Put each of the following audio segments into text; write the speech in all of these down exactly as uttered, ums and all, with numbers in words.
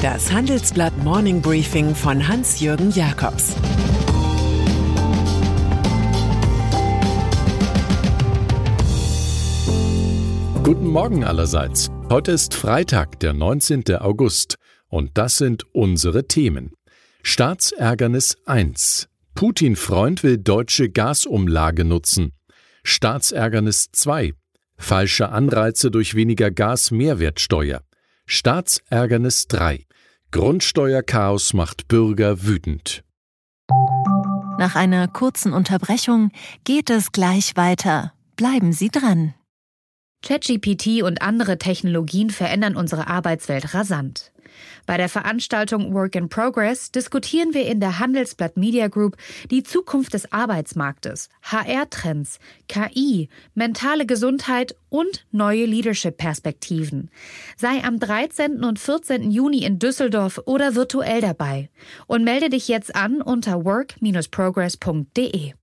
Das Handelsblatt Morning Briefing von Hans-Jürgen Jakobs. Guten Morgen allerseits. Heute ist Freitag, der neunzehnten August. Und das sind unsere Themen. Staatsärgernis eins. Putin-Freund will deutsche Gasumlage nutzen. Staatsärgernis zwei. Falsche Anreize durch weniger Gas-Mehrwertsteuer. Staatsärgernis drei. Grundsteuerchaos macht Bürger wütend. Nach einer kurzen Unterbrechung geht es gleich weiter. Bleiben Sie dran. ChatGPT und andere Technologien verändern unsere Arbeitswelt rasant. Bei der Veranstaltung Work in Progress diskutieren wir in der Handelsblatt Media Group die Zukunft des Arbeitsmarktes, H R-Trends, K I, mentale Gesundheit und neue Leadership-Perspektiven. Sei am dreizehnten und vierzehnten Juni in Düsseldorf oder virtuell dabei und melde dich jetzt an unter work Bindestrich progress punkt de.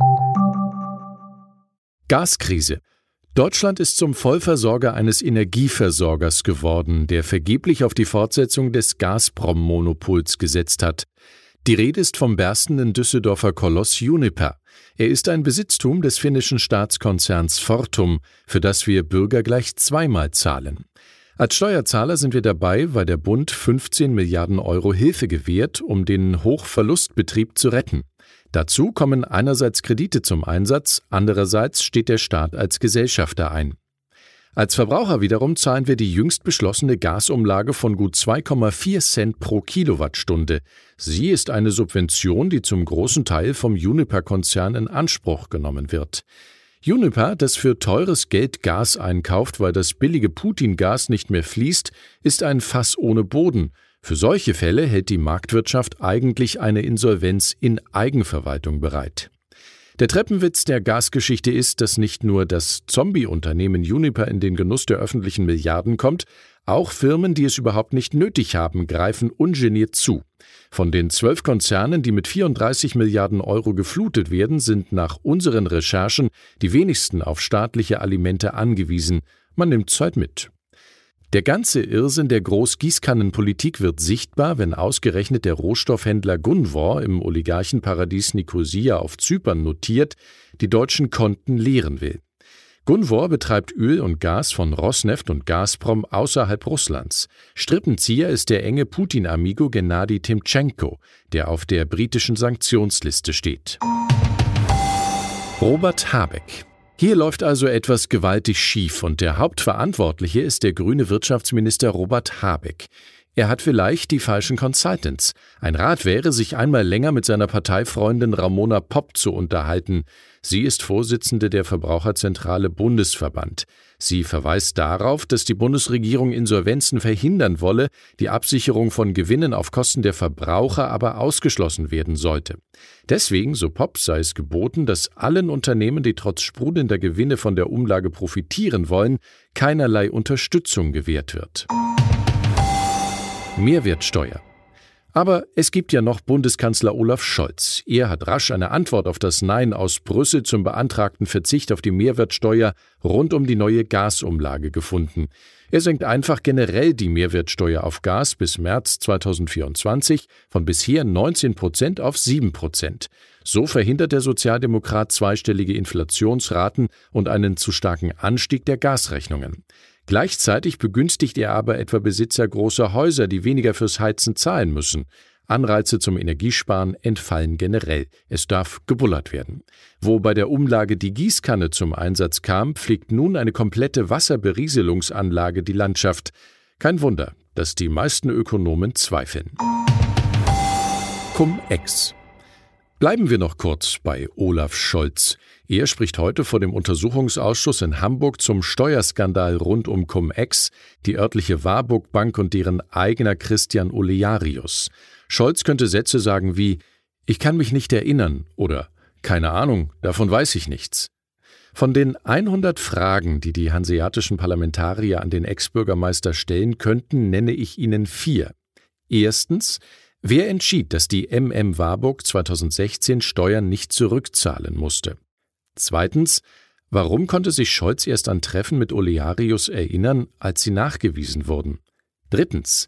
Gaskrise. Deutschland ist zum Vollversorger eines Energieversorgers geworden, der vergeblich auf die Fortsetzung des Gazprom-Monopols gesetzt hat. Die Rede ist vom berstenden Düsseldorfer Koloss Uniper. Er ist ein Besitztum des finnischen Staatskonzerns Fortum, für das wir Bürger gleich zweimal zahlen. Als Steuerzahler sind wir dabei, weil der Bund fünfzehn Milliarden Euro Hilfe gewährt, um den Hochverlustbetrieb zu retten. Dazu kommen einerseits Kredite zum Einsatz, andererseits steht der Staat als Gesellschafter ein. Als Verbraucher wiederum zahlen wir die jüngst beschlossene Gasumlage von gut zwei Komma vier Cent pro Kilowattstunde. Sie ist eine Subvention, die zum großen Teil vom Uniper-Konzern in Anspruch genommen wird. Uniper, das für teures Geld Gas einkauft, weil das billige Putin-Gas nicht mehr fließt, ist ein Fass ohne Boden. Für solche Fälle hält die Marktwirtschaft eigentlich eine Insolvenz in Eigenverwaltung bereit. Der Treppenwitz der Gasgeschichte ist, dass nicht nur das Zombie-Unternehmen Uniper in den Genuss der öffentlichen Milliarden kommt, auch Firmen, die es überhaupt nicht nötig haben, greifen ungeniert zu. Von den zwölf Konzernen, die mit vierunddreißig Milliarden Euro geflutet werden, sind nach unseren Recherchen die wenigsten auf staatliche Alimente angewiesen. Man nimmt Zeit mit. Der ganze Irrsinn der Großgießkannenpolitik wird sichtbar, wenn ausgerechnet der Rohstoffhändler Gunvor im Oligarchenparadies Nikosia auf Zypern notiert, die deutschen Konten leeren will. Gunvor betreibt Öl und Gas von Rosneft und Gazprom außerhalb Russlands. Strippenzieher ist der enge Putin-Amigo Gennadi Timtschenko, der auf der britischen Sanktionsliste steht. Robert Habeck. Hier läuft also etwas gewaltig schief und der Hauptverantwortliche ist der grüne Wirtschaftsminister Robert Habeck. Er hat vielleicht die falschen Consultants. Ein Rat wäre, sich einmal länger mit seiner Parteifreundin Ramona Popp zu unterhalten. Sie ist Vorsitzende der Verbraucherzentrale Bundesverband. Sie verweist darauf, dass die Bundesregierung Insolvenzen verhindern wolle, die Absicherung von Gewinnen auf Kosten der Verbraucher aber ausgeschlossen werden sollte. Deswegen, so Popp, sei es geboten, dass allen Unternehmen, die trotz sprudelnder Gewinne von der Umlage profitieren wollen, keinerlei Unterstützung gewährt wird. Mehrwertsteuer. Aber es gibt ja noch Bundeskanzler Olaf Scholz. Er hat rasch eine Antwort auf das Nein aus Brüssel zum beantragten Verzicht auf die Mehrwertsteuer rund um die neue Gasumlage gefunden. Er senkt einfach generell die Mehrwertsteuer auf Gas bis März zweitausendvierundzwanzig von bisher neunzehn Prozent auf sieben Prozent. So verhindert der Sozialdemokrat zweistellige Inflationsraten und einen zu starken Anstieg der Gasrechnungen. Gleichzeitig begünstigt er aber etwa Besitzer großer Häuser, die weniger fürs Heizen zahlen müssen. Anreize zum Energiesparen entfallen generell. Es darf gebullert werden. Wo bei der Umlage die Gießkanne zum Einsatz kam, pflegt nun eine komplette Wasserberieselungsanlage die Landschaft. Kein Wunder, dass die meisten Ökonomen zweifeln. Cum-Ex. Bleiben wir noch kurz bei Olaf Scholz. Er spricht heute vor dem Untersuchungsausschuss in Hamburg zum Steuerskandal rund um Cum-Ex, die örtliche Warburg Bank und deren eigener Christian Olearius. Scholz könnte Sätze sagen wie „Ich kann mich nicht erinnern" oder „Keine Ahnung, davon weiß ich nichts". Von den hundert Fragen, die die hanseatischen Parlamentarier an den Ex-Bürgermeister stellen könnten, nenne ich Ihnen vier. Erstens: Wer entschied, dass die M M Warburg zweitausendsechzehn Steuern nicht zurückzahlen musste? Zweitens: Warum konnte sich Scholz erst an Treffen mit Olearius erinnern, als sie nachgewiesen wurden? Drittens: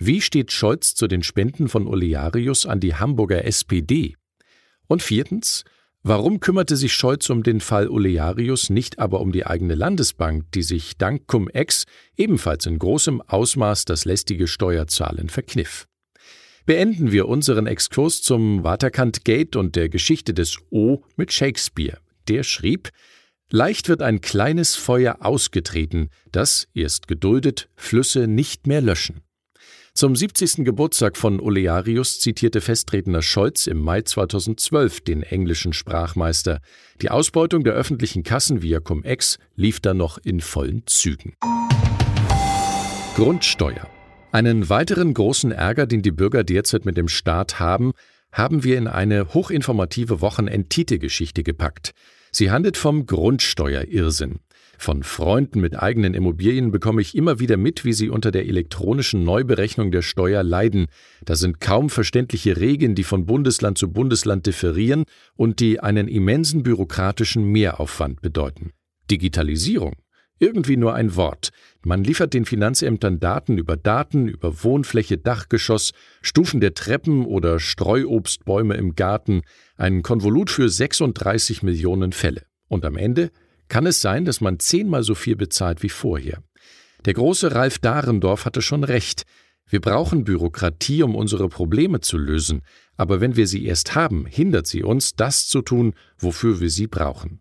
Wie steht Scholz zu den Spenden von Olearius an die Hamburger S P D? Und viertens, warum kümmerte sich Scholz um den Fall Olearius, nicht aber um die eigene Landesbank, die sich dank Cum-Ex ebenfalls in großem Ausmaß das lästige Steuerzahlen verkniff? Beenden wir unseren Exkurs zum Waterkant-Gate und der Geschichte des O mit Shakespeare. Der schrieb: Leicht wird ein kleines Feuer ausgetreten, das, erst geduldet, Flüsse nicht mehr löschen. Zum siebzigsten Geburtstag von Olearius zitierte Festredner Scholz im Mai zweitausendzwölf den englischen Sprachmeister. Die Ausbeutung der öffentlichen Kassen via Cum-Ex lief dann noch in vollen Zügen. Grundsteuer. Einen weiteren großen Ärger, den die Bürger derzeit mit dem Staat haben, haben wir in eine hochinformative Wochenend-Titelgeschichte gepackt. Sie handelt vom Grundsteuerirrsinn. Von Freunden mit eigenen Immobilien bekomme ich immer wieder mit, wie sie unter der elektronischen Neuberechnung der Steuer leiden. Da sind kaum verständliche Regeln, die von Bundesland zu Bundesland differieren und die einen immensen bürokratischen Mehraufwand bedeuten. Digitalisierung? Irgendwie nur ein Wort. Man liefert den Finanzämtern Daten über Daten, über Wohnfläche, Dachgeschoss, Stufen der Treppen oder Streuobstbäume im Garten, ein Konvolut für sechsunddreißig Millionen Fälle. Und am Ende kann es sein, dass man zehnmal so viel bezahlt wie vorher. Der große Ralf Dahrendorf hatte schon recht. Wir brauchen Bürokratie, um unsere Probleme zu lösen. Aber wenn wir sie erst haben, hindert sie uns, das zu tun, wofür wir sie brauchen.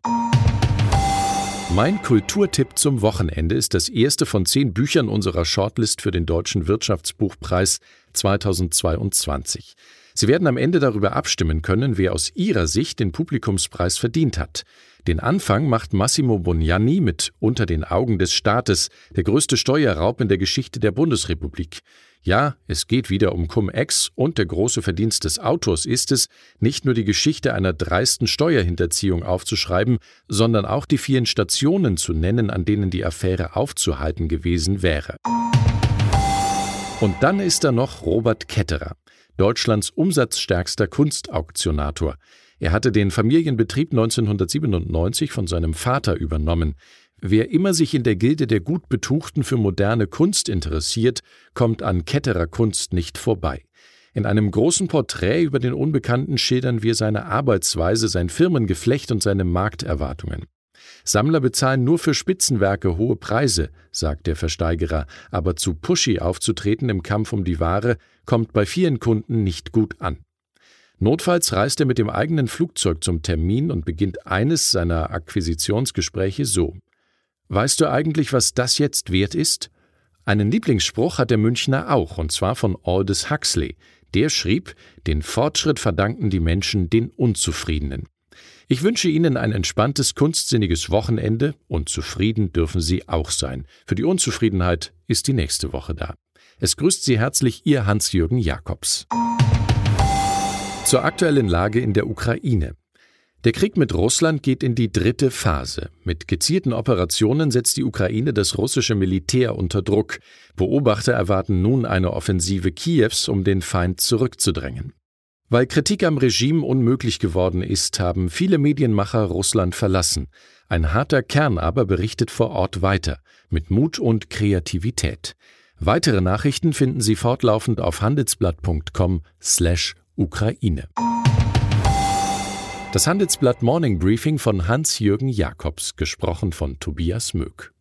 Mein Kulturtipp zum Wochenende ist das erste von zehn Büchern unserer Shortlist für den Deutschen Wirtschaftsbuchpreis zweitausendzweiundzwanzig. Sie werden am Ende darüber abstimmen können, wer aus Ihrer Sicht den Publikumspreis verdient hat. Den Anfang macht Massimo Bognanni mit Unter den Augen des Staates, der größte Steuerraub in der Geschichte der Bundesrepublik. Ja, es geht wieder um Cum-Ex und der große Verdienst des Autors ist es, nicht nur die Geschichte einer dreisten Steuerhinterziehung aufzuschreiben, sondern auch die vielen Stationen zu nennen, an denen die Affäre aufzuhalten gewesen wäre. Und dann ist da noch Robert Ketterer, Deutschlands umsatzstärkster Kunstauktionator. Er hatte den Familienbetrieb neunzehnhundertsiebenundneunzig von seinem Vater übernommen. Wer immer sich in der Gilde der Gutbetuchten für moderne Kunst interessiert, kommt an Ketterer Kunst nicht vorbei. In einem großen Porträt über den Unbekannten schildern wir seine Arbeitsweise, sein Firmengeflecht und seine Markterwartungen. Sammler bezahlen nur für Spitzenwerke hohe Preise, sagt der Versteigerer, aber zu pushy aufzutreten im Kampf um die Ware kommt bei vielen Kunden nicht gut an. Notfalls reist er mit dem eigenen Flugzeug zum Termin und beginnt eines seiner Akquisitionsgespräche so: Weißt du eigentlich, was das jetzt wert ist? Einen Lieblingsspruch hat der Münchner auch, und zwar von Aldous Huxley. Der schrieb, den Fortschritt verdanken die Menschen den Unzufriedenen. Ich wünsche Ihnen ein entspanntes, kunstsinniges Wochenende und zufrieden dürfen Sie auch sein. Für die Unzufriedenheit ist die nächste Woche da. Es grüßt Sie herzlich Ihr Hans-Jürgen Jakobs. Zur aktuellen Lage in der Ukraine. Der Krieg mit Russland geht in die dritte Phase. Mit gezielten Operationen setzt die Ukraine das russische Militär unter Druck. Beobachter erwarten nun eine Offensive Kiews, um den Feind zurückzudrängen. Weil Kritik am Regime unmöglich geworden ist, haben viele Medienmacher Russland verlassen. Ein harter Kern aber berichtet vor Ort weiter, mit Mut und Kreativität. Weitere Nachrichten finden Sie fortlaufend auf handelsblatt punkt com slash Ukraine. Das Handelsblatt Morning Briefing von Hans-Jürgen Jakobs, gesprochen von Tobias Möck.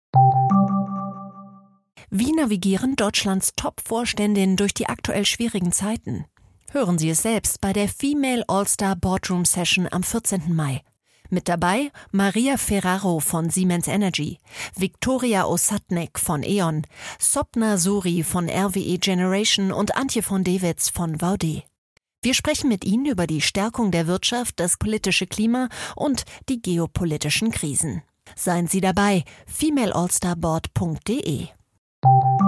Wie navigieren Deutschlands Top-Vorständinnen durch die aktuell schwierigen Zeiten? Hören Sie es selbst bei der Female All-Star Boardroom Session am vierzehnten Mai. Mit dabei Maria Ferraro von Siemens Energy, Viktoria Osatnek von E.ON, Sopna Suri von R W E Generation und Antje von Dewitz von Vaude. Wir sprechen mit Ihnen über die Stärkung der Wirtschaft, das politische Klima und die geopolitischen Krisen. Seien Sie dabei, female all star board punkt de.